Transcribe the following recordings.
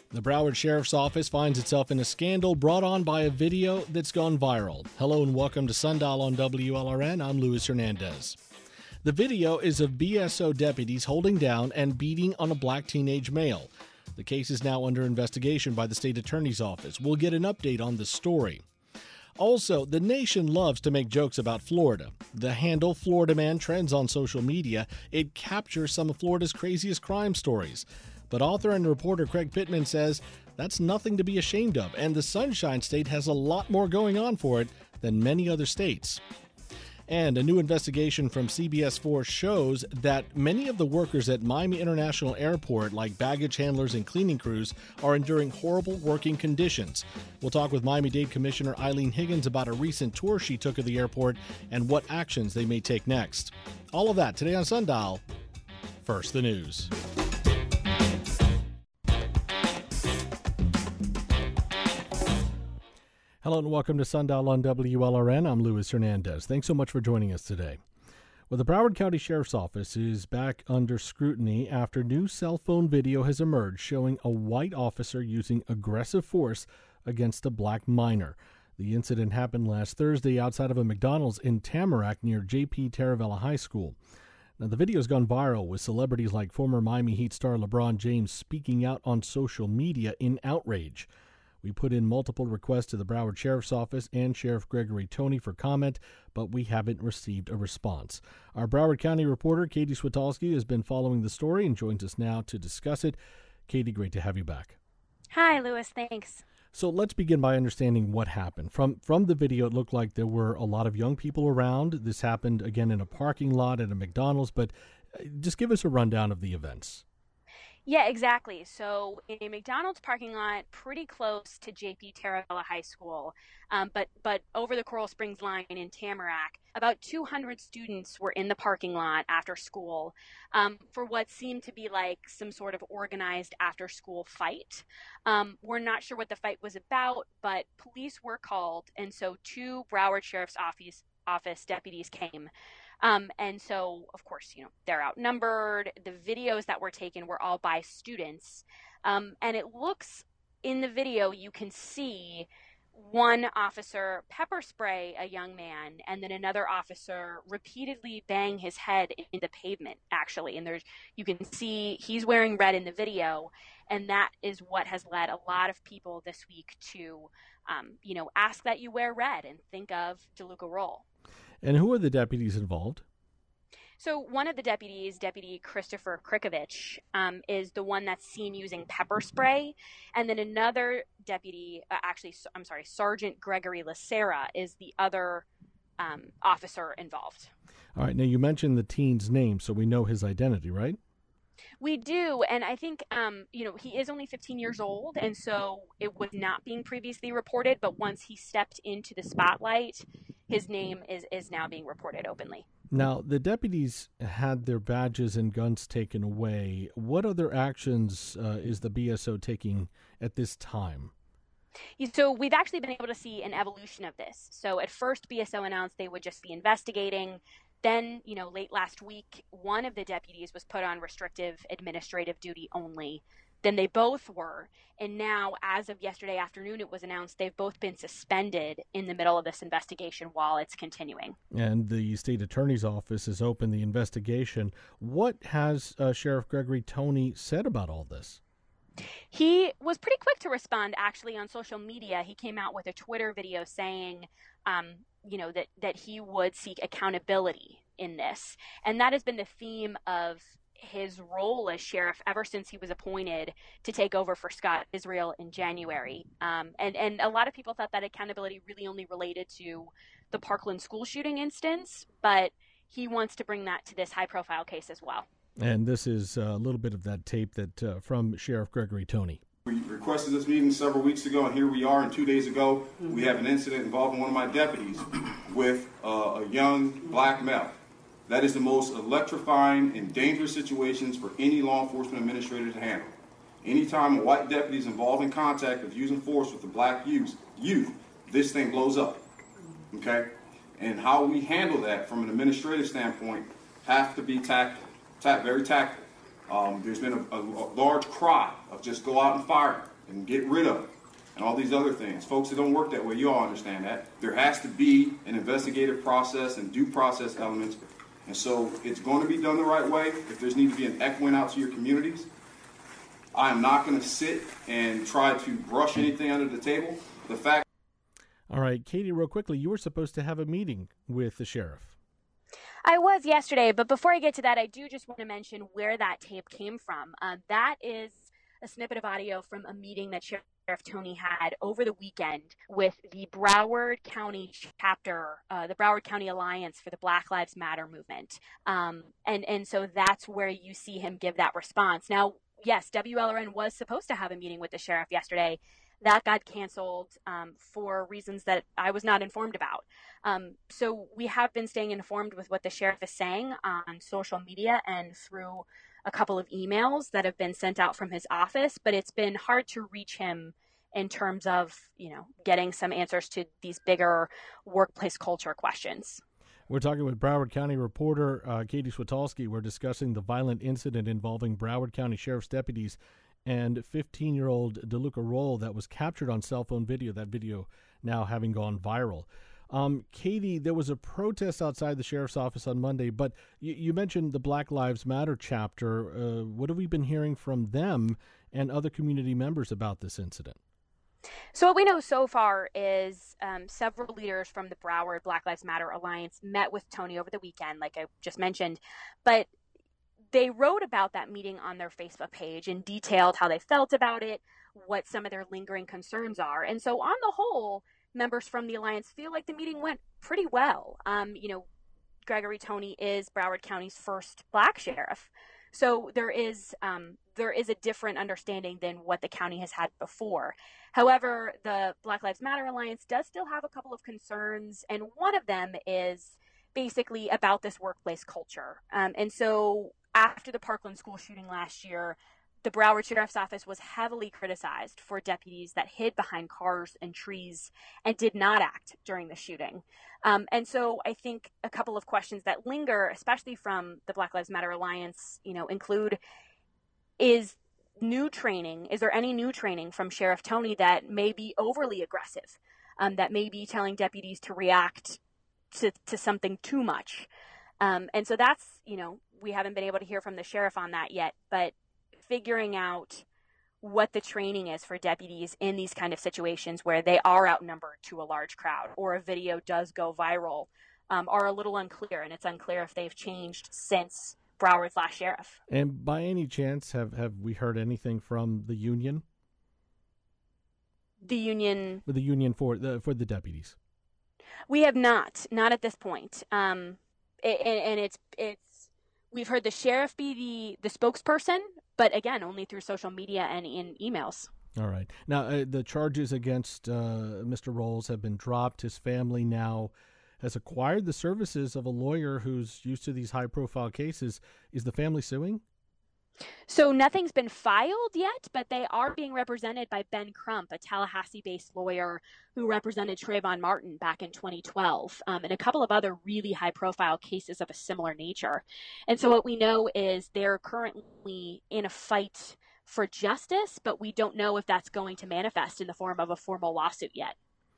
The Broward Sheriff's Office finds itself in a scandal brought on by a video that's gone viral. Hello and welcome to Sundial on WLRN. I'm Luis Hernandez. The video is of BSO deputies holding down and beating on a black teenage male. The case is now under investigation by the state attorney's office. We'll get an update on the story. Also, the nation loves to make jokes about Florida. The handle Florida Man trends on social media. It captures some of Florida's craziest crime stories. But author and reporter Craig Pittman says that's nothing to be ashamed of, and the Sunshine State has a lot more going on for it than many other states. And a new investigation from CBS 4 shows that many of the workers at Miami International Airport, like baggage handlers and cleaning crews, are enduring horrible working conditions. We'll talk with Miami-Dade Commissioner Eileen Higgins about a recent tour she took of the airport and what actions they may take next. All of that today on Sundial. First, the news. Hello and welcome to Sundial on WLRN. I'm Luis Hernandez. Thanks so much for joining us today. Well, the Broward County Sheriff's Office is back under scrutiny after new cell phone video has emerged showing a white officer using aggressive force against a black minor. The incident happened last Thursday outside of a McDonald's in Tamarack near J.P. Taravella High School. Now, the video has gone viral with celebrities like former Miami Heat star LeBron James speaking out on social media in outrage. We put in multiple requests to the Broward Sheriff's Office and Sheriff Gregory Tony for comment, but we haven't received a response. Our Broward County reporter, Katie Switolski, has been following the story and joins us now to discuss it. Katie, great to have you back. Hi, Luis. Thanks. So let's begin by understanding what happened. From the video, it looked like there were a lot of young people around. This happened, again, in a parking lot at a McDonald's, but just give us a rundown of the events. Yeah, exactly. So in a McDonald's parking lot pretty close to J.P. Taravella High School, but over the Coral Springs line in Tamarack, about 200 students were in the parking lot after school for what seemed to be like some sort of organized after-school fight. We're not sure what the fight was about, but police were called, and so two Broward Sheriff's Office deputies came. And so, of course, they're outnumbered. The videos that were taken were all by students. And it looks in the video, you can see one officer pepper spray a young man and then another officer repeatedly bang his head in the pavement, actually. And you can see he's wearing red in the video. And that is what has led a lot of people this week to, ask that you wear red and think of DeLuca Roll. And who are the deputies involved? So one of the deputies, Deputy Christopher Krikovich, is the one that's seen using pepper spray. And then another deputy, Sergeant Gregory Lacera is the other officer involved. All right. Now, you mentioned the teen's name, so we know his identity, right? We do, and I think, he is only 15 years old, and so it was not being previously reported, but once he stepped into the spotlight, his name is now being reported openly. Now, the deputies had their badges and guns taken away. What other actions is the BSO taking at this time? So we've actually been able to see an evolution of this. So at first, BSO announced they would just be investigating. Then, late last week, one of the deputies was put on restrictive administrative duty only. Then they both were. And now, as of yesterday afternoon, it was announced they've both been suspended in the middle of this investigation while it's continuing. And the state attorney's office has opened the investigation. What has Sheriff Gregory Tony said about all this? He was pretty quick to respond, actually, on social media. He came out with a Twitter video saying, that he would seek accountability in this. And that has been the theme of his role as sheriff ever since he was appointed to take over for Scott Israel in January. And a lot of people thought that accountability really only related to the Parkland school shooting instance, but he wants to bring that to this high-profile case as well. And this is a little bit of that tape that from Sheriff Gregory Tony. We requested this meeting several weeks ago, and here we are. And 2 days ago, we have an incident involving one of my deputies with a young black male. That is the most electrifying and dangerous situations for any law enforcement administrator to handle. Anytime a white deputy is involved in contact of using force with the black youth, this thing blows up. Okay? And how we handle that from an administrative standpoint have to be very tactful. There's been a large cry of just go out and fire. and get rid of and all these other things. Folks, it don't work that way. You all understand that. There has to be an investigative process and due process elements. And so it's going to be done the right way. If there's need to be an echoing out to your communities, I am not going to sit and try to brush anything under the table. The fact. All right, Katie, real quickly, you were supposed to have a meeting with the sheriff. I was yesterday, but before I get to that, I do just want to mention where that tape came from. That is a snippet of audio from a meeting that Sheriff Toney had over the weekend with the Broward County chapter, the Broward County Alliance for the Black Lives Matter movement. And so that's where you see him give that response. Now, yes, WLRN was supposed to have a meeting with the sheriff yesterday. That got canceled for reasons that I was not informed about. So we have been staying informed with what the sheriff is saying on social media and through a couple of emails that have been sent out from his office, but it's been hard to reach him in terms of, getting some answers to these bigger workplace culture questions. We're talking with Broward County reporter Katie Switolski. We're discussing the violent incident involving Broward County Sheriff's deputies and 15-year-old DeLuca Roll that was captured on cell phone video, that video now having gone viral. Katie, there was a protest outside the sheriff's office on Monday, but you mentioned the Black Lives Matter chapter. What have we been hearing from them and other community members about this incident? So what we know so far is several leaders from the Broward Black Lives Matter Alliance met with Toney over the weekend, like I just mentioned, but they wrote about that meeting on their Facebook page and detailed how they felt about it, what some of their lingering concerns are. And so on the whole, members from the Alliance feel like the meeting went pretty well. Gregory Toney is Broward County's first Black sheriff. So there is a different understanding than what the county has had before. However, the Black Lives Matter Alliance does still have a couple of concerns, and one of them is basically about this workplace culture. And so after the Parkland school shooting last year, the Broward Sheriff's Office was heavily criticized for deputies that hid behind cars and trees and did not act during the shooting. And so I think a couple of questions that linger, especially from the Black Lives Matter Alliance, include, is there any new training from Sheriff Toney that may be overly aggressive, that may be telling deputies to react to something too much? And so that's, we haven't been able to hear from the sheriff on that yet, but figuring out what the training is for deputies in these kind of situations where they are outnumbered to a large crowd or a video does go viral are a little unclear, and it's unclear if they've changed since Broward's last sheriff. And by any chance, have we heard anything from the union? The union for the deputies. We have not at this point. And it's we've heard the sheriff be the spokesperson, but again, only through social media and in emails. All right. Now, the charges against Mr. Rolls have been dropped. His family now has acquired the services of a lawyer who's used to these high-profile cases. Is the family suing? So nothing's been filed yet, but they are being represented by Ben Crump, a Tallahassee-based lawyer who represented Trayvon Martin back in 2012, and a couple of other really high-profile cases of a similar nature. And so what we know is they're currently in a fight for justice, but we don't know if that's going to manifest in the form of a formal lawsuit yet.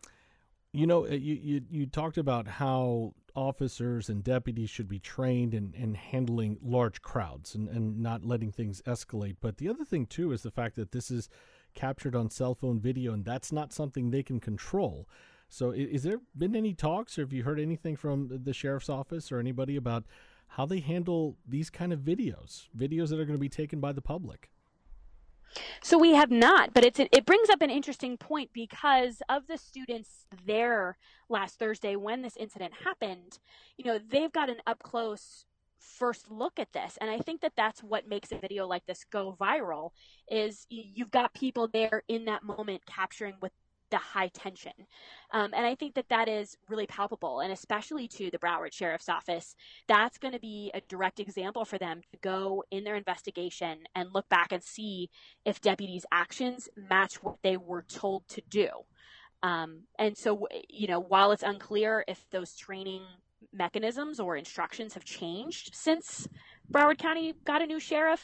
You talked about how officers and deputies should be trained in handling large crowds and not letting things escalate. But the other thing, too, is the fact that this is captured on cell phone video, and that's not something they can control. So is there been any talks, or have you heard anything from the sheriff's office or anybody about how they handle these kind of videos that are going to be taken by the public? So we have not, but it brings up an interesting point because of the students there last Thursday when this incident happened, they've got an up close first look at this. And I think that that's what makes a video like this go viral is you've got people there in that moment capturing with the high tension. And I think that is really palpable, and especially to the Broward Sheriff's Office, that's going to be a direct example for them to go in their investigation and look back and see if deputies' actions match what they were told to do. And so, while it's unclear if those training mechanisms or instructions have changed since Broward County got a new sheriff,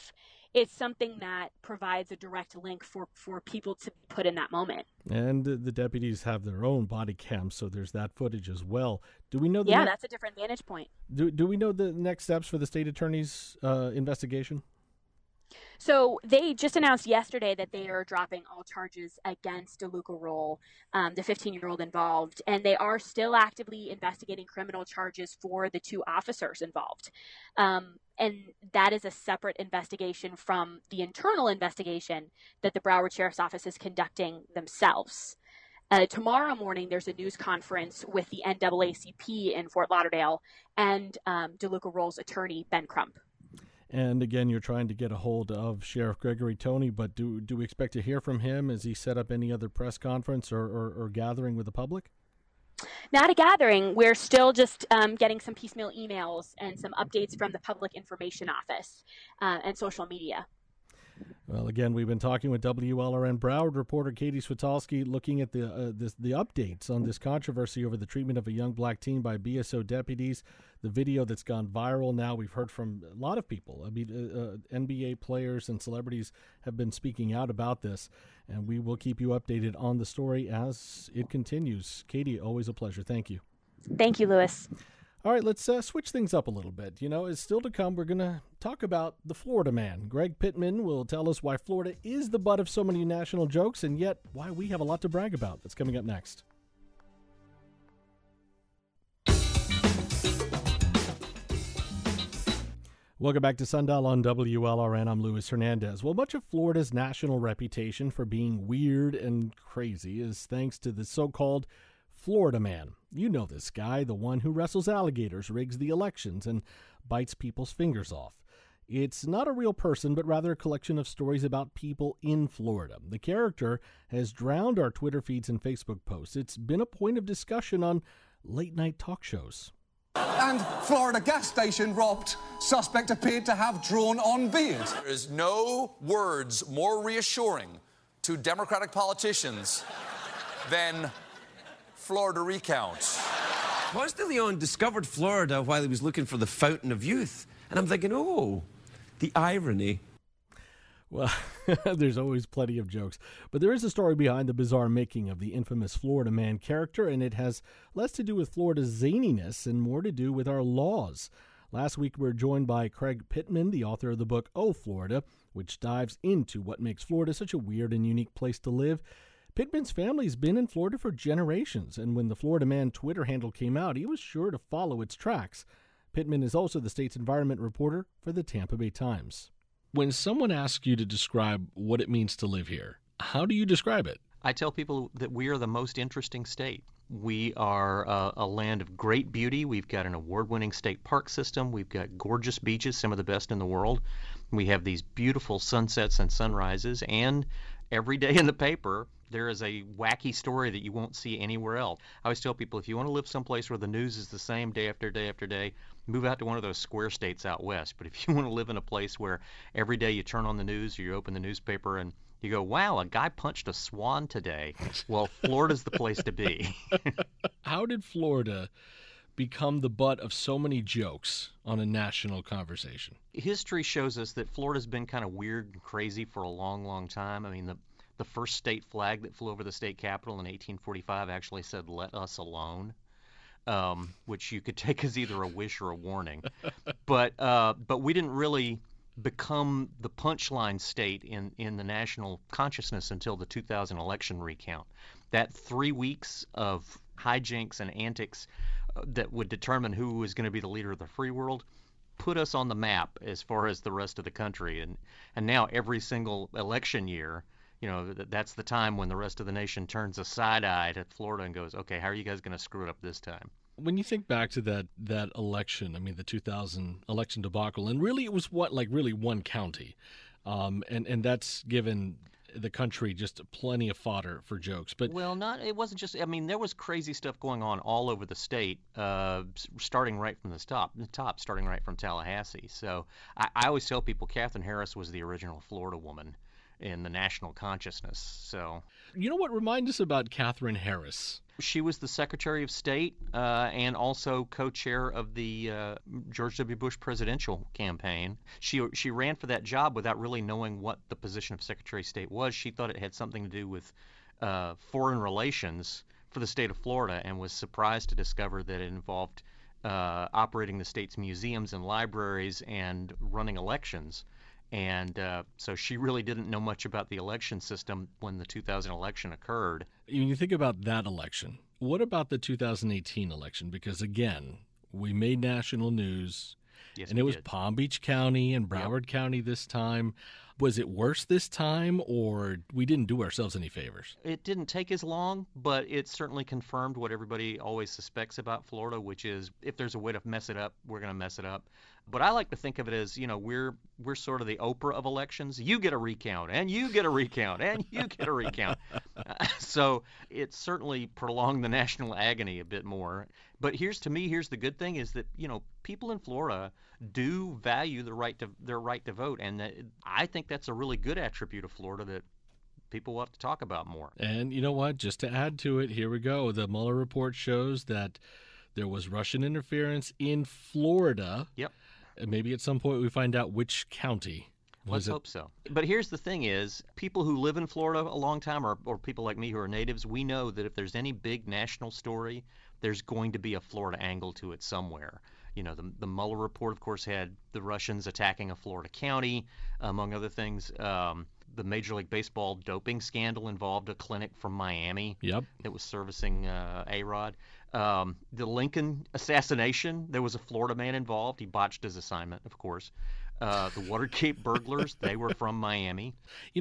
it's something that provides a direct link for people to put in that moment. And the deputies have their own body cams, so there's that footage as well. Do we know? That's a different vantage point. Do we know the next steps for the state attorney's investigation? So they just announced yesterday that they are dropping all charges against DeLuca Roll, the 15-year-old involved, and they are still actively investigating criminal charges for the 2 officers involved. And that is a separate investigation from the internal investigation that the Broward Sheriff's Office is conducting themselves. Tomorrow morning, there's a news conference with the NAACP in Fort Lauderdale and DeLuca Roll's attorney, Ben Crump. And again, you're trying to get a hold of Sheriff Gregory Tony, but do we expect to hear from him? Has he set up any other press conference or gathering with the public? Not a gathering. We're still just getting some piecemeal emails and some updates from the Public Information Office and social media. Well, again, we've been talking with WLRN Broward reporter Katie Switalski, looking at the updates on this controversy over the treatment of a young black teen by BSO deputies. The video that's gone viral now, we've heard from a lot of people. I mean, NBA players and celebrities have been speaking out about this, and we will keep you updated on the story as it continues. Katie, always a pleasure. Thank you. Thank you, Lewis. All right, let's switch things up a little bit. You know, it's still to come. We're going to talk about the Florida man. Greg Pittman will tell us why Florida is the butt of so many national jokes and yet why we have a lot to brag about. That's coming up next. Welcome back to Sundial on WLRN. I'm Luis Hernandez. Well, much of Florida's national reputation for being weird and crazy is thanks to the so-called Florida man. You know this guy, the one who wrestles alligators, rigs the elections, and bites people's fingers off. It's not a real person, but rather a collection of stories about people in Florida. The character has drowned our Twitter feeds and Facebook posts. It's been a point of discussion on late-night talk shows. And Florida gas station robbed. Suspect appeared to have drawn-on beard. There is no words more reassuring to Democratic politicians than Florida recount. Ponce de Leon discovered Florida while he was looking for the fountain of youth. And I'm thinking, oh, the irony. Well, there's always plenty of jokes, but there is a story behind the bizarre making of the infamous Florida man character, and it has less to do with Florida's zaniness and more to do with our laws. Last week, we were joined by Craig Pittman, the author of the book, Oh, Florida, which dives into what makes Florida such a weird and unique place to live. Pittman's family's been in Florida for generations, and when the Florida Man Twitter handle came out, he was sure to follow its tracks. Pittman is also the state's environment reporter for the Tampa Bay Times. When someone asks you to describe what it means to live here, how do you describe it? I tell people that we are the most interesting state. We are a land of great beauty. We've got an award-winning state park system. We've got gorgeous beaches, some of the best in the world. We have these beautiful sunsets and sunrises, and every day in the paper, there is a wacky story that you won't see anywhere else. I always tell people, if you want to live someplace where the news is the same day after day after day, move out to one of those square states out west. But if you want to live in a place where every day you turn on the news or you open the newspaper and you go, wow, a guy punched a swan today, well, Florida's the place to be. How did Florida become the butt of so many jokes on a national conversation? History shows us that Florida's been kind of weird and crazy for a long, long time. I mean, the first state flag that flew over the state capitol in 1845 actually said, "Let us alone," which you could take as either a wish or a warning. But we didn't really become the punchline state in the national consciousness until the 2000 election recount. That 3 weeks of hijinks and antics that would determine who was going to be the leader of the free world put us on the map as far as the rest of the country. And now every single election year, you know, that's the time when the rest of the nation turns a side eye at Florida and goes, okay, how are you guys going to screw it up this time? When you think back to that election, I mean, the 2000 election debacle, and really it was really one county. And that's given the country just plenty of fodder for jokes. But it wasn't just, I mean, there was crazy stuff going on all over the state, starting right from the top, starting right from Tallahassee. So I always tell people Katherine Harris was the original Florida woman. in the national consciousness. So, You know what? Remind us about Katherine Harris. she was the Secretary of State and also co-chair of the George W. Bush presidential campaign. She ran for that job without really knowing what the position of Secretary of State was. She thought it had something to do with foreign relations for the state of Florida, and was surprised to discover that it involved operating the state's museums and libraries and running elections. And so she really didn't know much about the election system when the 2000 election occurred. When you think about that election, what about the 2018 election? Because again, we made national news, Yes, and we it was did. Palm Beach County and Broward County this time. Was it worse this time, or we didn't do ourselves any favors? It didn't take as long, but it certainly confirmed what everybody always suspects about Florida, which is if there's a way to mess it up, we're going to mess it up. But I like to think of it as, we're sort of the Oprah of elections. You get a recount, and you get a recount, and you get a recount. So it certainly prolonged the national agony a bit more. But here's the good thing is that, people in Florida do value their right to vote, and I think that's a really good attribute of Florida that people will have to talk about more. And you know what? Just to add to it, here we go. The Mueller report shows that there was Russian interference in Florida. Yep. And maybe at some point we find out which county. Let's hope so. But here's the thing is, people who live in Florida a long time, or people like me who are natives, we know that if there's any big national story, there's going to be a Florida angle to it somewhere. The Mueller report, of course, had the Russians attacking a Florida county, among other things. The Major League Baseball doping scandal involved a clinic from Miami that was servicing A-Rod. The Lincoln assassination, there was a Florida man involved. He botched his assignment, of course. The Watergate burglars, they were from Miami.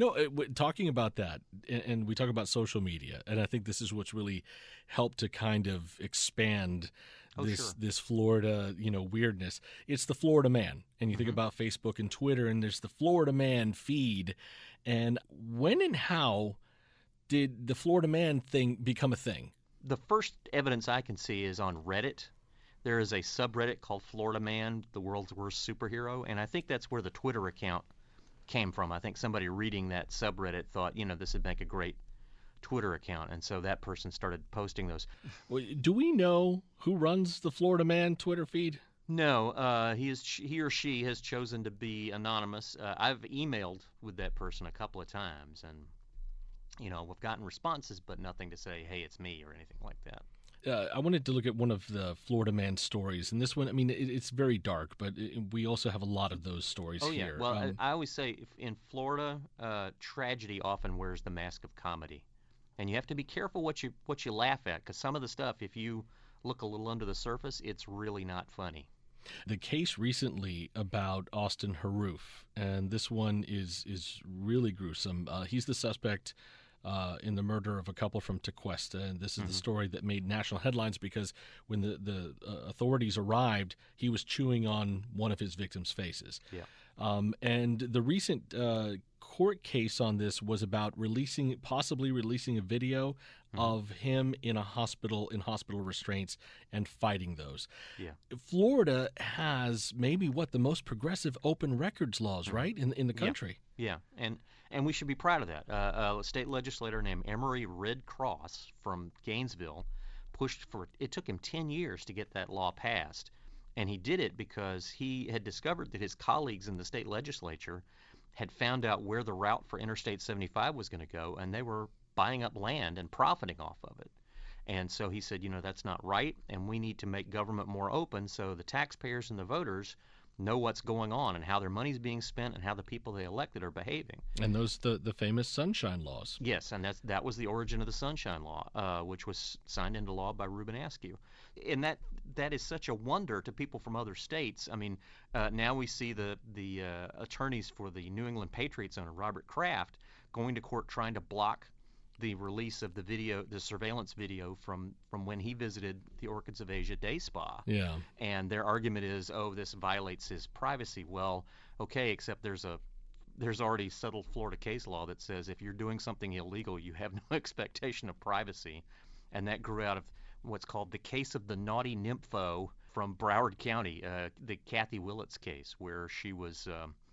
Talking about that, and we talk about social media, and I think this is what's really helped to kind of expand this Florida, weirdness. It's the Florida Man, and you think about Facebook and Twitter, and there's the Florida Man feed. And when and how did the Florida Man thing become a thing? The first evidence I can see is on Reddit. There is a subreddit called Florida Man, the world's worst superhero, and I think that's where the Twitter account came from. I think somebody reading that subreddit thought, this would make a great Twitter account, and so that person started posting those. Well, do we know who runs the Florida Man Twitter feed? No, he or she has chosen to be anonymous. I've emailed with that person a couple of times, and we've gotten responses, but nothing to say, hey, it's me or anything like that. I wanted to look at one of the Florida Man stories, and this one, it's very dark, but we also have a lot of those stories here. Well, I always say in Florida, tragedy often wears the mask of comedy, and you have to be careful what you laugh at, because some of the stuff, if you look a little under the surface, it's really not funny. The case recently about Austin Haroof, and this one is really gruesome. He's the suspect in the murder of a couple from Tequesta, and this is the story that made national headlines because when the authorities arrived, he was chewing on one of his victims' faces. And the recent court case on this was about possibly releasing a video of him in hospital restraints and fighting those. Florida has maybe the most progressive open records laws, right, in the country. And we should be proud of that. A state legislator named Emery Red Cross from Gainesville pushed for it. Took him 10 years to get that law passed, and he did it because he had discovered that his colleagues in the state legislature had found out where the route for Interstate 75 was going to go, and they were buying up land and profiting off of it. And so he said, that's not right, and we need to make government more open so the taxpayers and the voters know what's going on and how their money's being spent and how the people they elected are behaving. And those the famous Sunshine Laws. Yes, and that was the origin of the Sunshine Law, which was signed into law by Reuben Askew. And that is such a wonder to people from other states. Now we see the attorneys for the New England Patriots owner, Robert Kraft, going to court trying to block the release of the surveillance video from when he visited the Orchids of Asia day spa. And their argument is, this violates his privacy. Well, okay, except there's already settled Florida case law that says if you're doing something illegal, you have no expectation of privacy. And that grew out of what's called the case of the naughty nympho from Broward County, the Kathy Willits case, where she was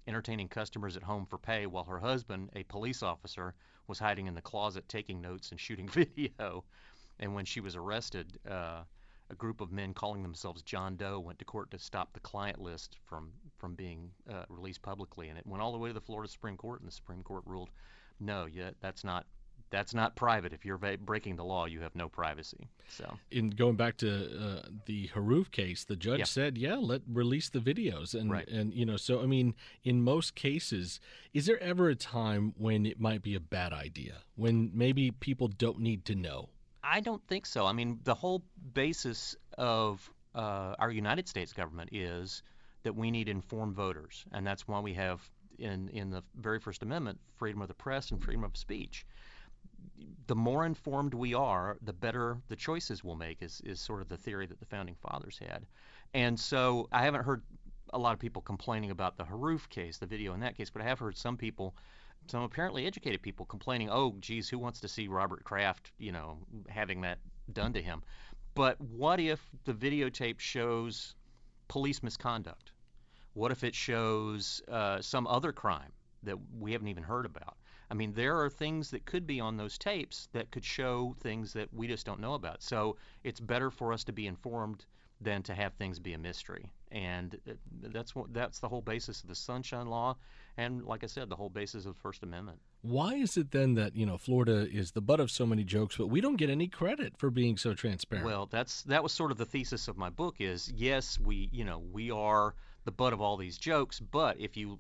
entertaining customers at home for pay while her husband, a police officer, was hiding in the closet taking notes and shooting video. And when she was arrested, a group of men calling themselves John Doe went to court to stop the client list from being released publicly. And it went all the way to the Florida Supreme Court, and the Supreme Court ruled, no, that's not private. If you're breaking the law, you have no privacy. So, in going back to the Haruf case, the judge said, release the videos. And, right. and, you know, so, I mean, in most cases, is there ever a time when it might be a bad idea, when maybe people don't need to know? I don't think so. I mean, the whole basis of our United States government is that we need informed voters, and that's why we have in the very First Amendment freedom of the press and freedom of speech. The more informed we are, the better the choices we'll make is sort of the theory that the Founding Fathers had. And so I haven't heard a lot of people complaining about the Haruf case, the video in that case, but I have heard some apparently educated people complaining, oh, geez, who wants to see Robert Kraft, having that done to him? But what if the videotape shows police misconduct? What if it shows some other crime that we haven't even heard about? I mean, there are things that could be on those tapes that could show things that we just don't know about. So it's better for us to be informed than to have things be a mystery. And that's the whole basis of the Sunshine Law, and like I said, the whole basis of the First Amendment. We is it then that Florida is the butt of so many jokes, but we don't get any credit for being so transparent? Well, that was sort of the thesis of my book. Is yes, we are the butt of all these jokes, but if you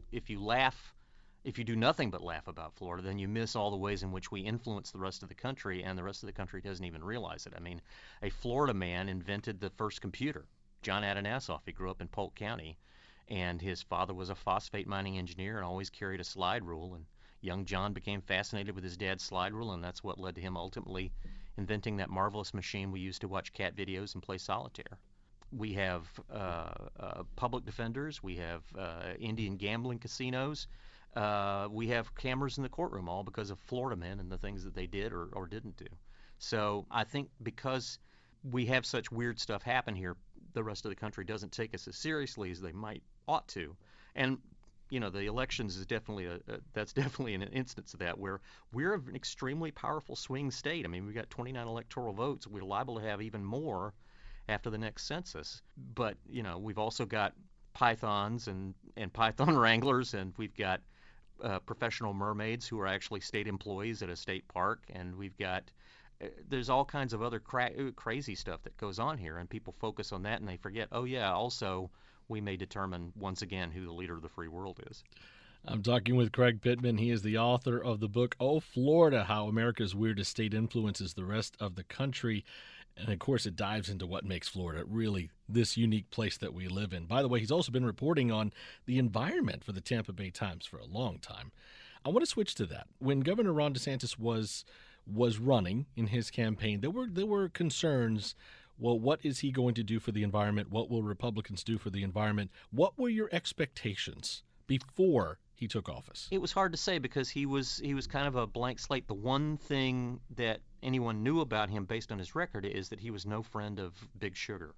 do nothing but laugh about Florida, then you miss all the ways in which we influence the rest of the country, and the rest of the country doesn't even realize it. I mean, a Florida man invented the first computer, John Adanasoff. He grew up in Polk County, and his father was a phosphate mining engineer and always carried a slide rule. And young John became fascinated with his dad's slide rule, and that's what led to him ultimately inventing that marvelous machine we use to watch cat videos and play solitaire. We have public defenders. We have Indian gambling casinos. We have cameras in the courtroom, all because of Florida men and the things that they did or didn't do. So I think because we have such weird stuff happen here, the rest of the country doesn't take us as seriously as they ought to. And the elections is definitely that's definitely an instance of that, where we're an extremely powerful swing state. I mean, we've got 29 electoral votes. We're liable to have even more after the next census. But we've also got pythons and python wranglers, and we've got professional mermaids who are actually state employees at a state park, and we've got there's all kinds of other crazy stuff that goes on here, and people focus on that and they forget, oh yeah, also we may determine once again who the leader of the free world is. I'm talking with Craig Pittman. He is the author of the book, Oh, Florida, How America's Weirdest State Influences the Rest of the Country. And, of course, it dives into what makes Florida really this unique place that we live in. By the way, he's also been reporting on the environment for the Tampa Bay Times for a long time. I want to switch to that. When Governor Ron DeSantis was running in his campaign, there were concerns. Well, what is he going to do for the environment? What will Republicans do for the environment? What were your expectations before he took office? It was hard to say because he was kind of a blank slate. The one thing that anyone knew about him based on his record is that he was no friend of Big Sugar.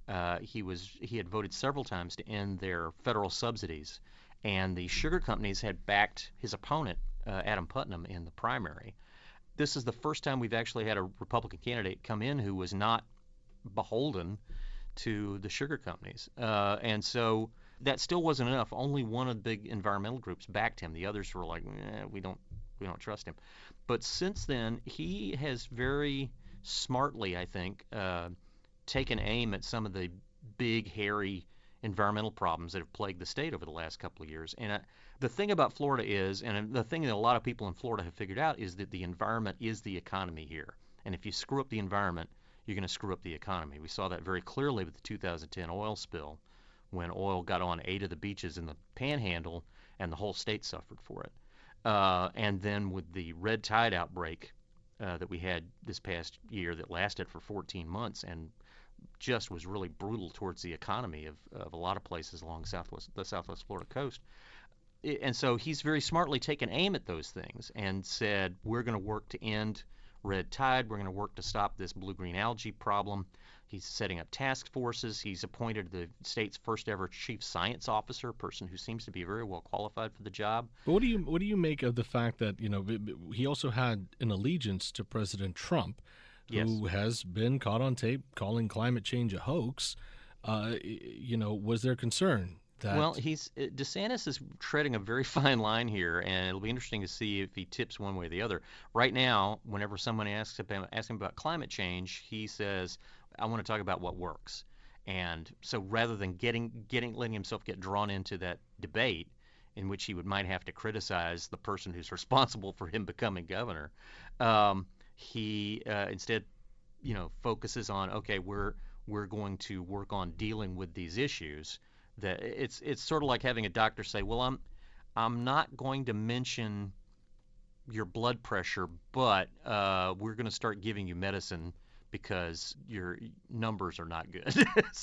He had voted several times to end their federal subsidies, and the sugar companies had backed his opponent, Adam Putnam, in the primary. This is the first time we've actually had a Republican candidate come in who was not beholden to the sugar companies. And so that still wasn't enough. Only one of the big environmental groups backed him. The others were like, we don't trust him. But since then, he has very smartly, I think, taken aim at some of the big, hairy environmental problems that have plagued the state over the last couple of years. And the thing about Florida is, and the thing that a lot of people in Florida have figured out, is that the environment is the economy here. And if you screw up the environment, you're going to screw up the economy. We saw that very clearly with the 2010 oil spill, when oil got on 8 of the beaches in the Panhandle, and the whole state suffered for it. And then with the red tide outbreak that we had this past year that lasted for 14 months and just was really brutal towards the economy of a lot of places along the Southwest Florida coast. And so he's very smartly taken aim at those things and said, we're going to work to end red tide. We're going to work to stop this blue-green algae problem. He's setting up task forces. He's appointed the state's first ever chief science officer, a person who seems to be very well qualified for the job. But what do you make of the fact that, you know, he also had an allegiance to President Trump, who has been caught on tape calling climate change a hoax? You know, was there concern that... Well, DeSantis is treading a very fine line here, and it'll be interesting to see if he tips one way or the other. Right now, whenever someone asks him about climate change, he says, I want to talk about what works. And so rather than letting himself get drawn into that debate in which he might have to criticize the person who's responsible for him becoming governor, he instead, you know, focuses on, okay, we're going to work on dealing with these issues. That it's sort of like having a doctor say, well, I'm not going to mention your blood pressure, but we're going to start giving you medicine because your numbers are not good.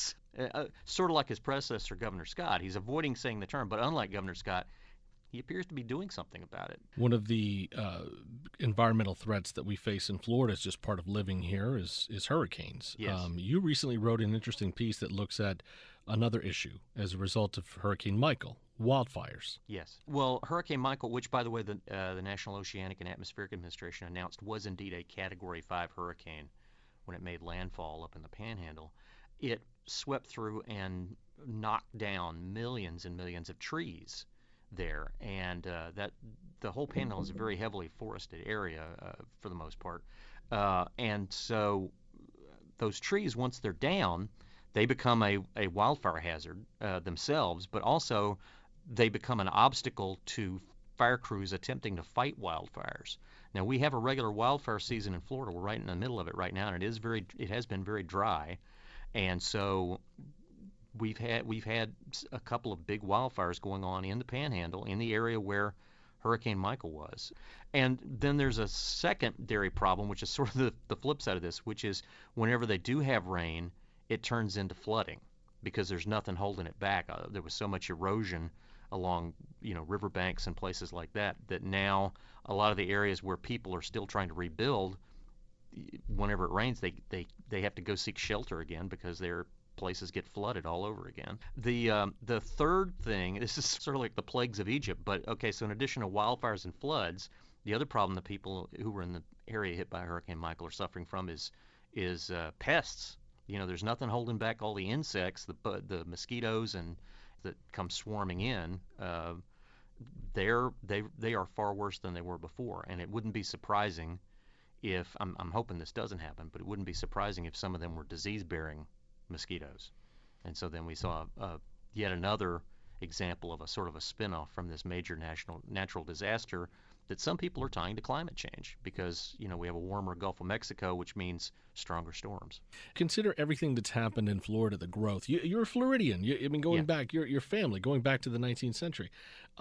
Sort of like his predecessor, Governor Scott. He's avoiding saying the term, but unlike Governor Scott, he appears to be doing something about it. One of the environmental threats that we face in Florida is just part of living here is hurricanes. Yes. You recently wrote an interesting piece that looks at another issue as a result of Hurricane Michael, wildfires. Yes. Well, Hurricane Michael, which, by the way, the National Oceanic and Atmospheric Administration announced was indeed a Category 5 hurricane when it made landfall up in the Panhandle, it swept through and knocked down millions and millions of trees there, and that the whole Panhandle is a very heavily forested area for the most part, and so those trees, once they're down, they become a wildfire hazard themselves, but also they become an obstacle to fire crews attempting to fight wildfires. Now, we have a regular wildfire season in Florida. We're right in the middle of it right now, and it has been very dry, and so we've had a couple of big wildfires going on in the Panhandle, in the area where Hurricane Michael was. And then there's a secondary problem, which is sort of the flip side of this, which is whenever they do have rain, it turns into flooding because there's nothing holding it back. There was so much erosion along, you know, riverbanks and places like that, that now a lot of the areas where people are still trying to rebuild, whenever it rains, they have to go seek shelter again because their places get flooded all over again. The third thing, this is sort of like the plagues of Egypt, but okay, so in addition to wildfires and floods, the other problem that people who were in the area hit by Hurricane Michael are suffering from is pests. You know, there's nothing holding back all the insects, the mosquitoes and that come swarming in. They are far worse than they were before, and it wouldn't be surprising if I'm hoping this doesn't happen, but it wouldn't be surprising if some of them were disease-bearing mosquitoes. And so then we saw yet another example of a sort of a spin-off from this major natural disaster that some people are tying to climate change because, you know, we have a warmer Gulf of Mexico, which means stronger storms. Consider everything that's happened in Florida, the growth. You're a Floridian. Going back, your family, going back to the 19th century.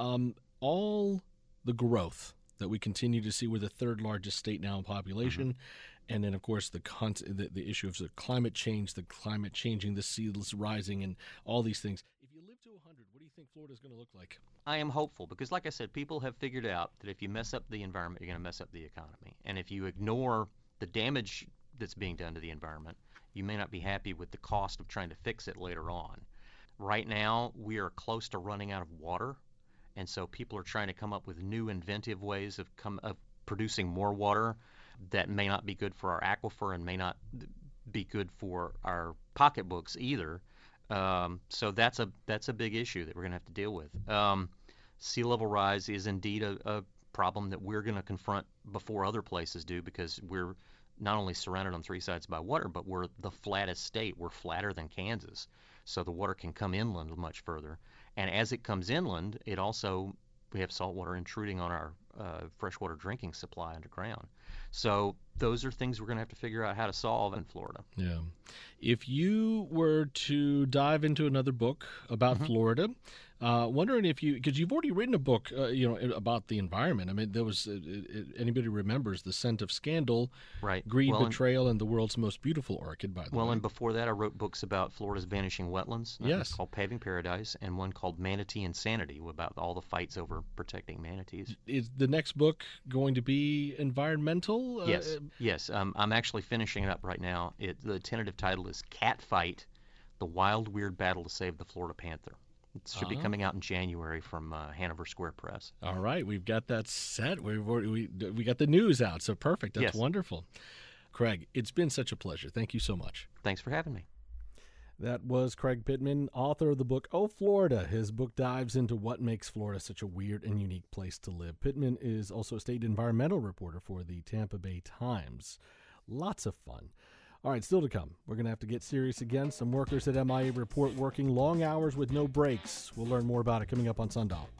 All the growth that we continue to see. We're the third largest state now in population. Mm-hmm. And then, of course, the issue of the climate change, the climate changing, the sea rising, and all these things. If you live to 100, what do you think Florida's going to look like? I am hopeful because, like I said, people have figured out that if you mess up the environment, you're going to mess up the economy. And if you ignore the damage that's being done to the environment, you may not be happy with the cost of trying to fix it later on. Right now, we are close to running out of water, and so people are trying to come up with new inventive ways of producing more water that may not be good for our aquifer and may not be good for our pocketbooks either. So that's a big issue that we're going to have to deal with. Sea level rise is indeed a problem that we're going to confront before other places do because we're not only surrounded on three sides by water, but we're the flattest state. We're flatter than Kansas, so the water can come inland much further. And as it comes inland, we have salt water intruding on our freshwater drinking supply underground. So those are things we're going to have to figure out how to solve in Florida. Yeah. If you were to dive into another book about Florida, wondering if because you've already written a book, about the environment. I mean, there was anybody remembers The Scent of Scandal, right? Greed, Betrayal, and the World's Most Beautiful Orchid. By the way. Well, and before that, I wrote books about Florida's vanishing wetlands. Yes. Called Paving Paradise, and one called Manatee Insanity, about all the fights over protecting manatees. the next book going to be environmental? Yes. I'm actually finishing it up right now. The tentative title is Cat Fight: The Wild, Weird Battle to Save the Florida Panther. It should be coming out in January from Hanover Square Press. All right, we've got that set. We got the news out, so perfect. That's wonderful. Craig, it's been such a pleasure. Thank you so much. Thanks for having me. That was Craig Pittman, author of the book, Oh, Florida. His book dives into what makes Florida such a weird and unique place to live. Pittman is also a state environmental reporter for the Tampa Bay Times. Lots of fun. All right, still to come. We're going to have to get serious again. Some workers at MIA report working long hours with no breaks. We'll learn more about it coming up on Sundial.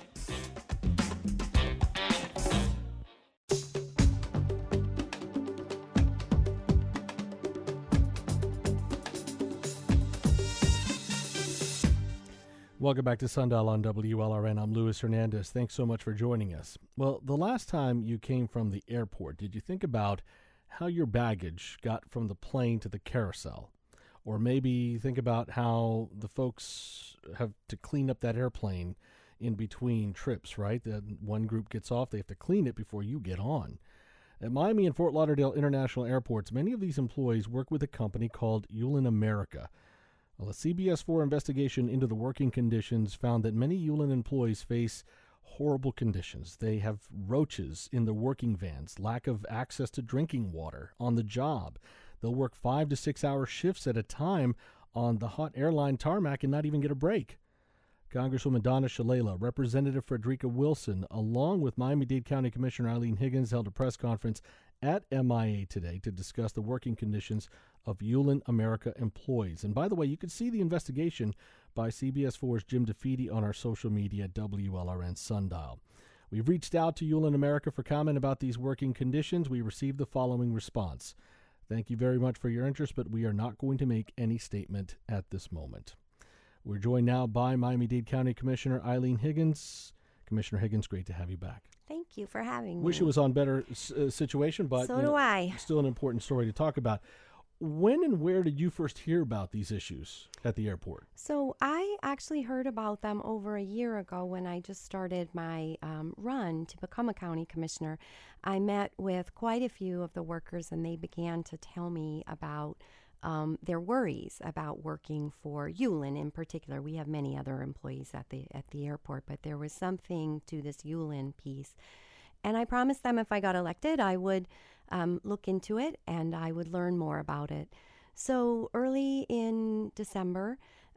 Welcome back to Sundial on WLRN. I'm Luis Hernandez. Thanks so much for joining us. Well, the last time you came from the airport, did you think about how your baggage got from the plane to the carousel? Or maybe think about how the folks have to clean up that airplane in between trips, right? That one group gets off, they have to clean it before you get on. At Miami and Fort Lauderdale International Airports, many of these employees work with a company called Yulin America. Well, a CBS 4 investigation into the working conditions found that many Yulin employees face horrible conditions. They have roaches in the working vans, lack of access to drinking water on the job. They'll work 5 to 6 hour shifts at a time on the hot airline tarmac and not even get a break. Congresswoman Donna Shalala, Representative Frederica Wilson, along with Miami-Dade County Commissioner Eileen Higgins, held a press conference at MIA today to discuss the working conditions of Yulin America employees. And by the way, you can see the investigation by CBS 4's Jim DeFede on our social media at WLRN Sundial. We've reached out to Yulin America for comment about these working conditions. We received the following response. Thank you very much for your interest, but we are not going to make any statement at this moment. We're joined now by Miami-Dade County Commissioner Eileen Higgins. Commissioner Higgins, great to have you back. Thank you for having me. Wish it was on better situation, but so do I. Still an important story to talk about. When and where did you first hear about these issues at the airport? So I actually heard about them over a year ago when I just started my run to become a county commissioner. I met with quite a few of the workers, and they began to tell me about their worries about working for Yulin in particular. We have many other employees at the airport, but there was something to this Yulin piece. And I promised them if I got elected, I would look into it and I would learn more about it. So early in December,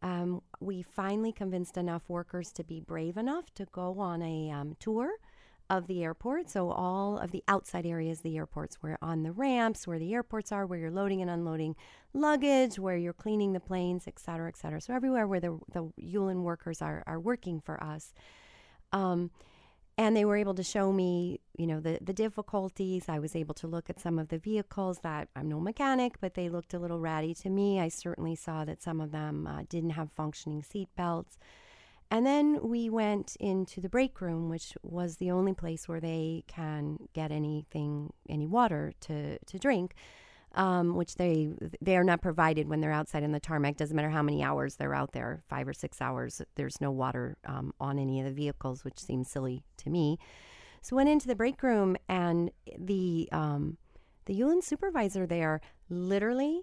we finally convinced enough workers to be brave enough to go on a tour of the airport. So all of the outside areas of the airports, where on the ramps, where the airports are, where you're loading and unloading luggage, where you're cleaning the planes, et cetera, et cetera. So everywhere where the Yulin workers are working for us. And they were able to show me, the difficulties. I was able to look at some of the vehicles that I'm no mechanic, but they looked a little ratty to me. I certainly saw that some of them didn't have functioning seat belts. And then we went into the break room, which was the only place where they can get any water to drink, which they are not provided when they're outside in the tarmac. Doesn't matter how many hours they're out there, 5 or 6 hours, there's no water on any of the vehicles, which seems silly to me. So went into the break room, and the Yulin supervisor there literally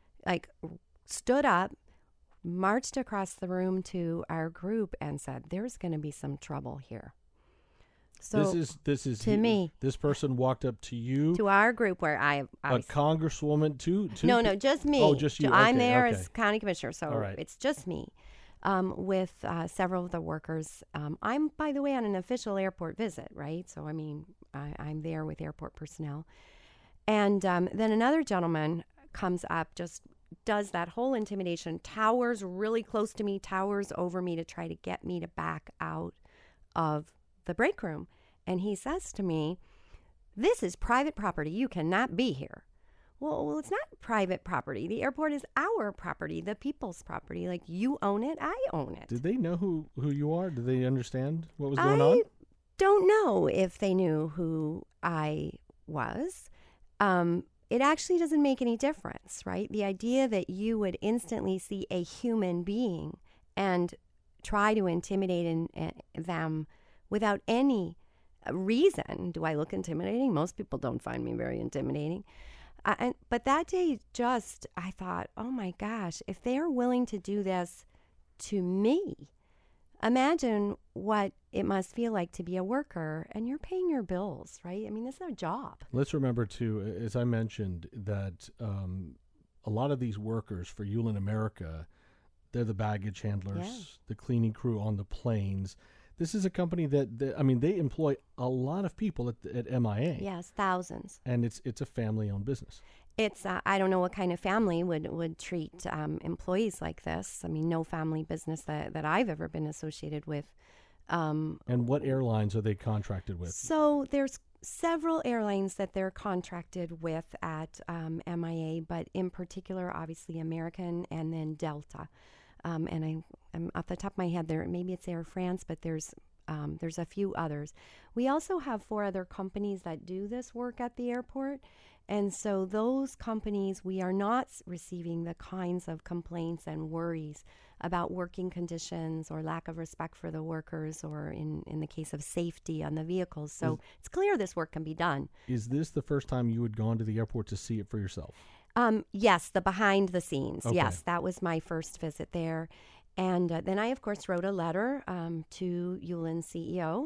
stood up, marched across the room to our group and said, "There's going to be some trouble here." So this is to me. This person walked up to you, to our group, where I a congresswoman, to no, just me. Oh, just you. I'm okay, there okay. as county commissioner, so right. It's just me. With several of the workers. I'm, by the way, on an official airport visit, right? So I'm there with airport personnel, and then another gentleman comes up, just does that whole intimidation, towers really close to me, towers over me to try to get me to back out of the break room. And he says to me, "This is private property. You cannot be here." Well, it's not private property. The airport is our property, the people's property. Like, you own it, I own it. Did they know who you are? Did they understand what was going on? I don't know if they knew who I was. It actually doesn't make any difference, right? The idea that you would instantly see a human being and try to intimidate them without any reason. Do I look intimidating? Most people don't find me very intimidating. But that day, I thought, oh my gosh, if they're willing to do this to me, imagine what it must feel like to be a worker and you're paying your bills, right? I mean, this is a job. Let's remember, too, as I mentioned, that a lot of these workers for Yulin America, they're the baggage handlers, the cleaning crew on the planes. This is a company that they employ a lot of people at MIA. Yes, thousands. And it's a family-owned business. It's I don't know what kind of family would treat employees like this. I mean, no family business that I've ever been associated with. And what airlines are they contracted with? So there's several airlines that they're contracted with at MIA, but in particular, obviously American and then Delta. And I'm off the top of my head there. Maybe it's Air France, but there's a few others. We also have 4 other companies that do this work at the airport. And so those companies, we are not receiving the kinds of complaints and worries about working conditions or lack of respect for the workers, or in the case of safety on the vehicles. So it's clear this work can be done. Is this the first time you had gone to the airport to see it for yourself? Yes, the behind the scenes. Okay. Yes, that was my first visit there. And then I, of course, wrote a letter to Yulin's CEO.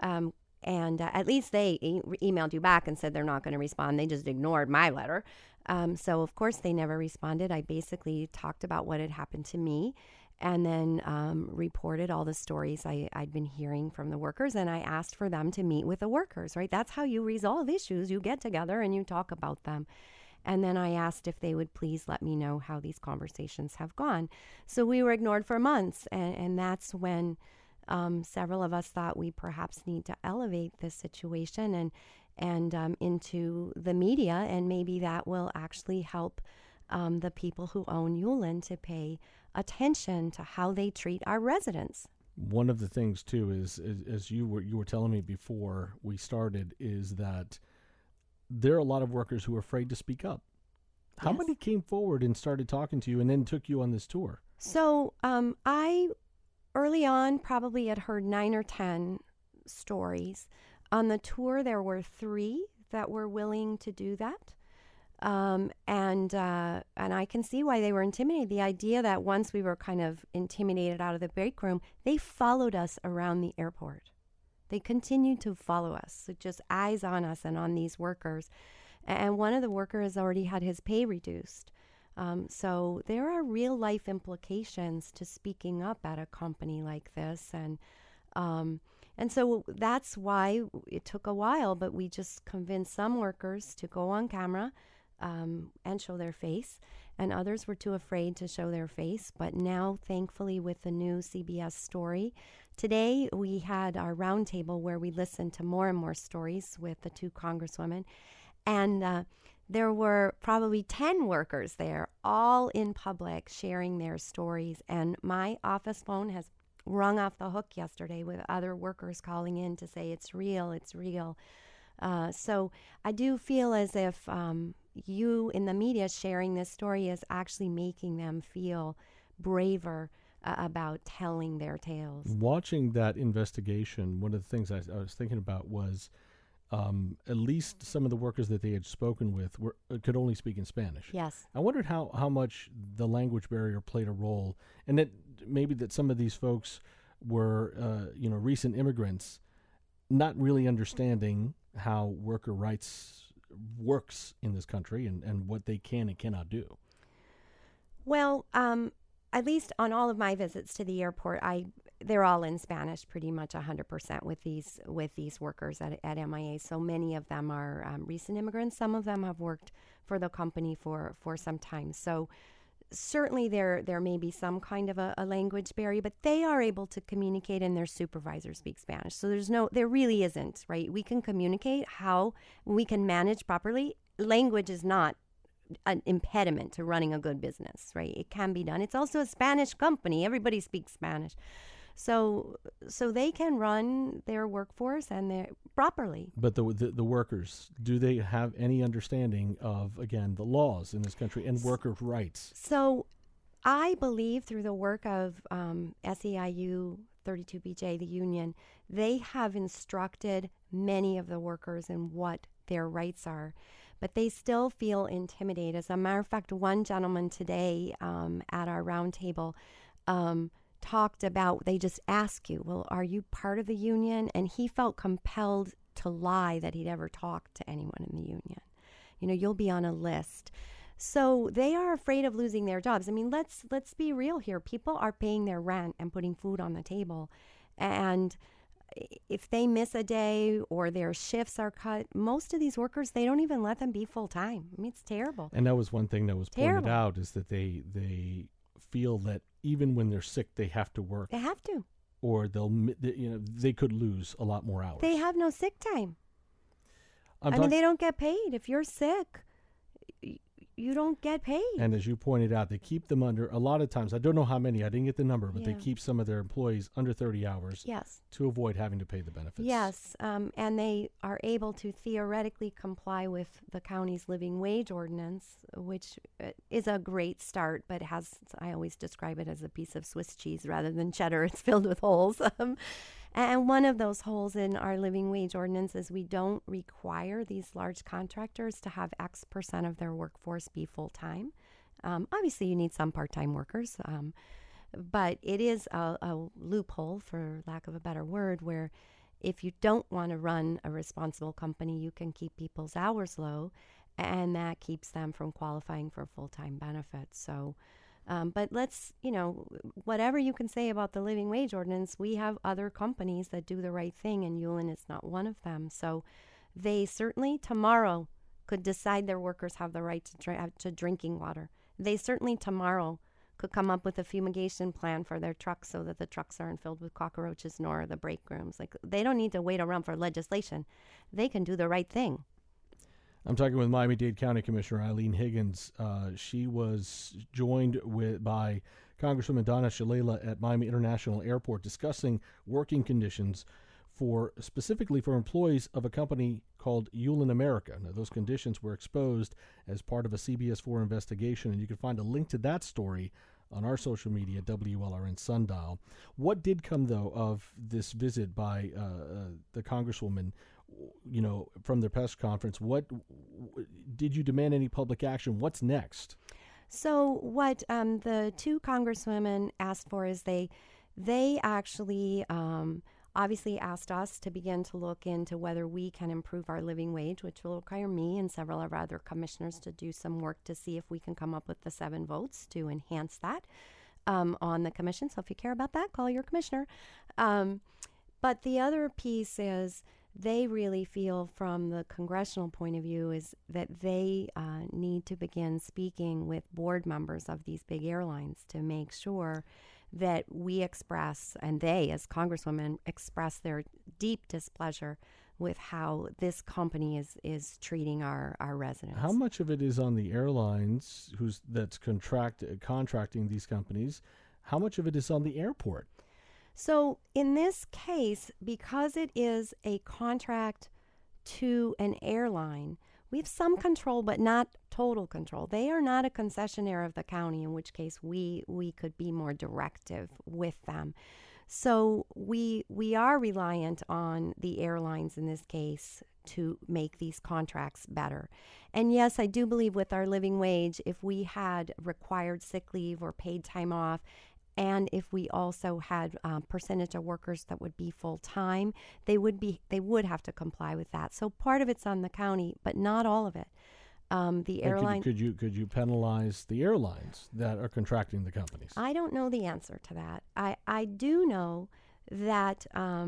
And at least they emailed you back and said they're not going to respond. They just ignored my letter. So, of course, they never responded. I basically talked about what had happened to me and then reported all the stories I'd been hearing from the workers. And I asked for them to meet with the workers, right? That's how you resolve issues. You get together and you talk about them. And then I asked if they would please let me know how these conversations have gone. So we were ignored for months. And that's when several of us thought we perhaps need to elevate this situation and into the media, and maybe that will actually help the people who own Yulin to pay attention to how they treat our residents. One of the things too is as you were telling me before we started, is that there are a lot of workers who are afraid to speak up. How many came forward and started talking to you and then took you on this tour? So I early on probably had heard 9 or 10 stories. On the tour, there were 3 that were willing to do that. And I can see why they were intimidated. The idea that once we were kind of intimidated out of the break room, they followed us around the airport. They continued to follow us, so just eyes on us and on these workers. And one of the workers already had his pay reduced. So there are real life implications to speaking up at a company like this. And so that's why it took a while, but we just convinced some workers to go on camera and show their face, and others were too afraid to show their face. But now, thankfully, with the new CBS story, today we had our roundtable where we listened to more and more stories with the 2 congresswomen, and there were probably 10 workers there, all in public, sharing their stories. And my office phone has rung off the hook yesterday with other workers calling in to say it's real, it's real. So I do feel as if you in the media sharing this story is actually making them feel braver about telling their tales. Watching that investigation, one of the things I was thinking about was at least some of the workers that they had spoken with could only speak in Spanish. Yes. I wondered how much the language barrier played a role, and that maybe that some of these folks were recent immigrants, not really understanding how worker rights works in this country and what they can and cannot do. Well, at least on all of my visits to the airport, they're all in Spanish, pretty much 100% with these workers at MIA. So many of them are recent immigrants. Some of them have worked for the company for some time. So certainly there may be some kind of a language barrier, but they are able to communicate, and their supervisors speak Spanish. So there really isn't, right? We can communicate how we can manage properly. Language is not an impediment to running a good business, right? It can be done. It's also a Spanish company. Everybody speaks Spanish. So they can run their workforce and properly. But the workers, do they have any understanding of, again, the laws in this country and worker rights? So I believe through the work of SEIU 32BJ, the union, they have instructed many of the workers and what their rights are. But they still feel intimidated. As a matter of fact, one gentleman today at our roundtable talked about, they just ask you, well, are you part of the union? And he felt compelled to lie that he'd ever talked to anyone in the union. You know, you'll be on a list. So they are afraid of losing their jobs. I mean, let's be real here. People are paying their rent and putting food on the table. And if they miss a day or their shifts are cut, most of these workers, they don't even let them be full time. I mean, it's terrible. And that was one thing that was pointed out, is that they feel that even when they're sick, they have to work. They have to. Or they could lose a lot more hours. They have no sick time. I mean, they don't get paid. If you're sick, you don't get paid. And as you pointed out, they keep them under, a lot of times, I don't know how many, I didn't get the number, but they keep some of their employees under 30 hours to avoid having to pay the benefits. Yes, and they are able to theoretically comply with the county's living wage ordinance, which is a great start, but I always describe it as a piece of Swiss cheese rather than cheddar. It's filled with holes. And one of those holes in our living wage ordinance is we don't require these large contractors to have X% of their workforce be full-time. Obviously, you need some part-time workers, but it is a loophole, for lack of a better word, where if you don't want to run a responsible company, you can keep people's hours low, and that keeps them from qualifying for full-time benefits. So. But let's, whatever you can say about the living wage ordinance, we have other companies that do the right thing, and Yulin is not one of them. So they certainly tomorrow could decide their workers have the right to drinking water. They certainly tomorrow could come up with a fumigation plan for their trucks so that the trucks aren't filled with cockroaches nor the break rooms. Like, they don't need to wait around for legislation. They can do the right thing. I'm talking with Miami-Dade County Commissioner Eileen Higgins. She was joined by Congresswoman Donna Shalala at Miami International Airport discussing working conditions specifically for employees of a company called Yulin America. Now, those conditions were exposed as part of a CBS4 investigation, and you can find a link to that story on our social media, WLRN Sundial. What did come, though, of this visit by the Congresswoman? From their press conference, what did you demand any public action? What's next? So what the two congresswomen asked for is they actually obviously asked us to begin to look into whether we can improve our living wage, which will require me and several of our other commissioners to do some work to see if we can come up with the 7 votes to enhance that on the commission. So if you care about that, call your commissioner. But the other piece is, they really feel, from the congressional point of view, is that they need to begin speaking with board members of these big airlines to make sure that we express, and they as congresswomen express, their deep displeasure with how this company is treating our residents. How much of it is on the airlines that's contracting these companies? How much of it is on the airport? So in this case, because it is a contract to an airline, we have some control, but not total control. They are not a concessionaire of the county, in which case we could be more directive with them. So we are reliant on the airlines in this case to make these contracts better. And yes, I do believe with our living wage, if we had required sick leave or paid time off, and if we also had percentage of workers that would be full-time, they would have to comply with that. So part of it's on the county, but not all of it. The airline. Could you penalize the airlines that are contracting the companies? I don't know the answer to that. I do know that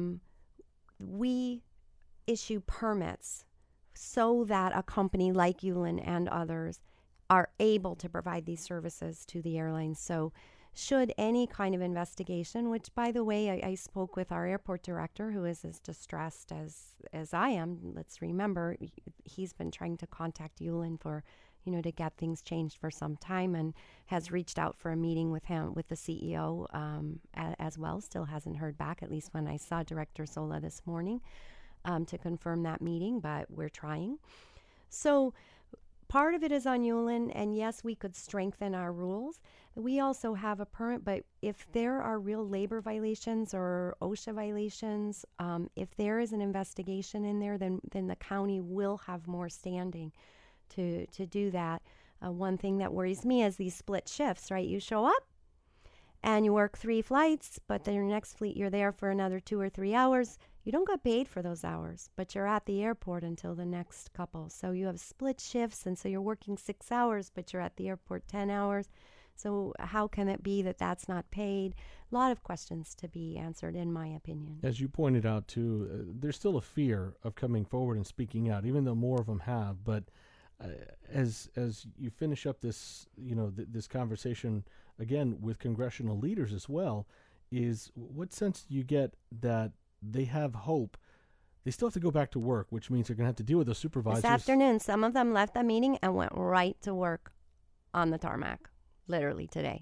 we issue permits so that a company like Yulin and others are able to provide these services to the airlines. So should any kind of investigation, which, by the way, I spoke with our airport director, who is as distressed as I am. Let's remember, he's been trying to contact Yulin for, to get things changed for some time, and has reached out for a meeting with the CEO as well. Still hasn't heard back, at least when I saw Director Sola this morning, to confirm that meeting, but we're trying. So part of it is on Yulin, and yes, we could strengthen our rules. We also have a permit, but if there are real labor violations or OSHA violations, if there is an investigation in there, then the county will have more standing to do that. One thing that worries me is these split shifts, right? You show up and you work 3 flights, but then your next fleet, you're there for another 2 or 3 hours. You don't get paid for those hours, but you're at the airport until the next couple. So you have split shifts, and so you're working 6 hours, but you're at the airport 10 hours. So how can it be that that's not paid? A lot of questions to be answered, in my opinion. As you pointed out, too, there's still a fear of coming forward and speaking out, even though more of them have. But as you finish up this, this conversation, again, with congressional leaders as well, is what sense do you get that they have hope? They still have to go back to work, which means they're going to have to deal with the supervisors. This afternoon, some of them left the meeting and went right to work on the tarmac, literally today.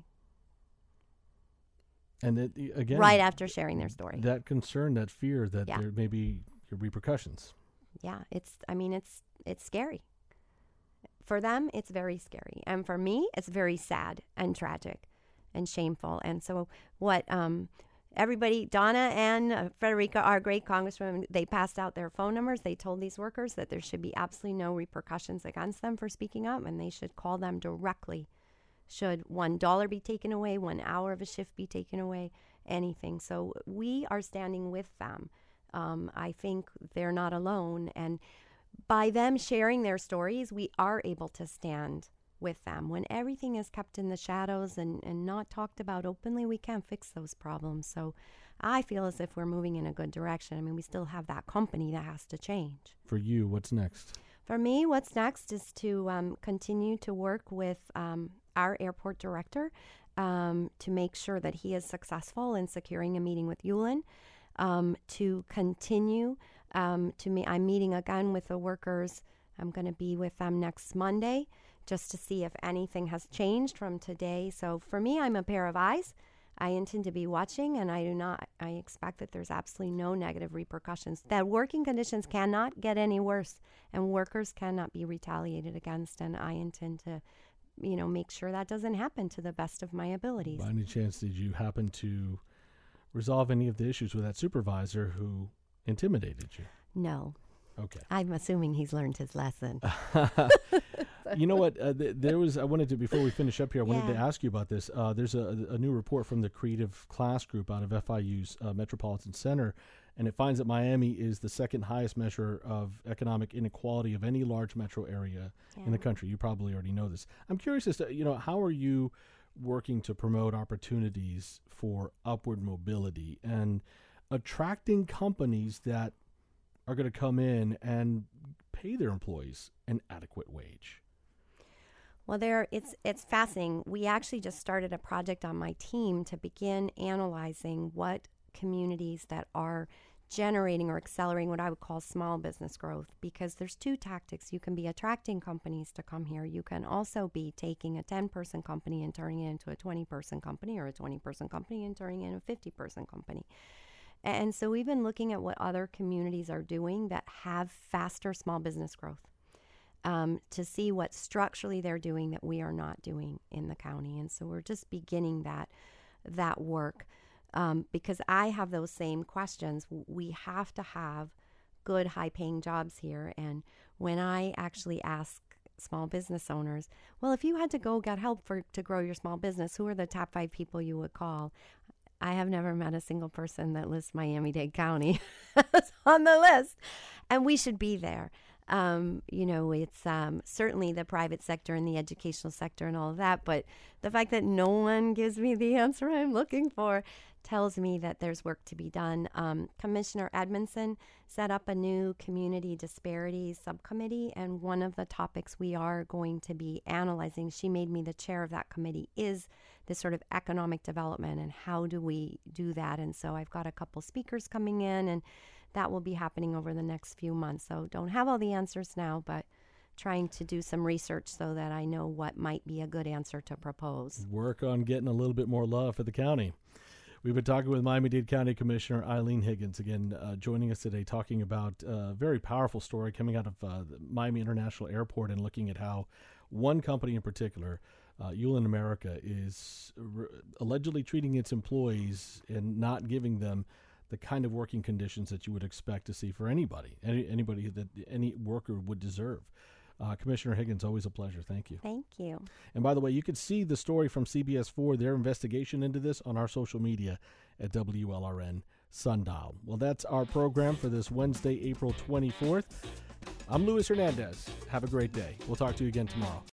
And again, right after sharing their story. That concern, that fear that there may be repercussions. Yeah, it's scary. For them, it's very scary. And for me, it's very sad and tragic and shameful. And so what everybody, Donna and Frederica, our great congresswomen, they passed out their phone numbers. They told these workers that there should be absolutely no repercussions against them for speaking up, and they should call them directly. Should $1 be taken away, 1 hour of a shift be taken away, anything. So we are standing with them. I think they're not alone. And by them sharing their stories, we are able to stand with them. When everything is kept in the shadows and not talked about openly, we can't fix those problems. So I feel as if we're moving in a good direction. I mean, we still have that company that has to change. For you, what's next? For me, what's next is to continue to work with our airport director to make sure that he is successful in securing a meeting with Yulin, to continue I'm meeting again with the workers. I'm going to be with them next Monday just to see if anything has changed from today. So for me, I'm a pair of eyes. I intend to be watching, and I expect that there's absolutely no negative repercussions. That working conditions cannot get any worse, and workers cannot be retaliated against, and I intend to, make sure that doesn't happen to the best of my abilities. By any chance, did you happen to resolve any of the issues with that supervisor who intimidated you? No. Okay. I'm assuming he's learned his lesson. You know what? Before we finish up here, I wanted to ask you about this. There's a new report from the Creative Class Group out of FIU's Metropolitan Center, and it finds that Miami is the second highest measure of economic inequality of any large metro area in the country. You probably already know this. I'm curious as to, how are you working to promote opportunities for upward mobility and attracting companies that are going to come in and pay their employees an adequate wage? Well, it's fascinating. We actually just started a project on my team to begin analyzing what communities that are generating or accelerating what I would call small business growth, because there's 2 tactics. You can be attracting companies to come here. You can also be taking a 10-person company and turning it into a 20-person company, or a 20-person company and turning it into a 50-person company. And so we've been looking at what other communities are doing that have faster small business growth, to see what structurally they're doing that we are not doing in the county. And so we're just beginning that work, because I have those same questions. We have to have good, high-paying jobs here. And when I actually ask small business owners, well, if you had to go get help to grow your small business, who are the top 5 people you would call? I have never met a single person that lists Miami-Dade County on the list, and we should be there. It's certainly the private sector and the educational sector and all of that, but the fact that no one gives me the answer I'm looking for tells me that there's work to be done. Commissioner Edmondson set up a new community disparities subcommittee, and one of the topics we are going to be analyzing, she made me the chair of that committee, is this sort of economic development and how do we do that. And so I've got a couple speakers coming in, and that will be happening over the next few months. So don't have all the answers now, but trying to do some research so that I know what might be a good answer to propose. Work on getting a little bit more love for the county. We've been talking with Miami-Dade County Commissioner Eileen Higgins, again, joining us today, talking about a very powerful story coming out of the Miami International Airport and looking at how one company in particular, Ulan America, is allegedly treating its employees and not giving them the kind of working conditions that you would expect to see for anybody that any worker would deserve. Commissioner Higgins, always a pleasure. Thank you. Thank you. And by the way, you can see the story from CBS4, their investigation into this, on our social media at WLRN Sundial. Well, that's our program for this Wednesday, April 24th. I'm Luis Hernandez. Have a great day. We'll talk to you again tomorrow.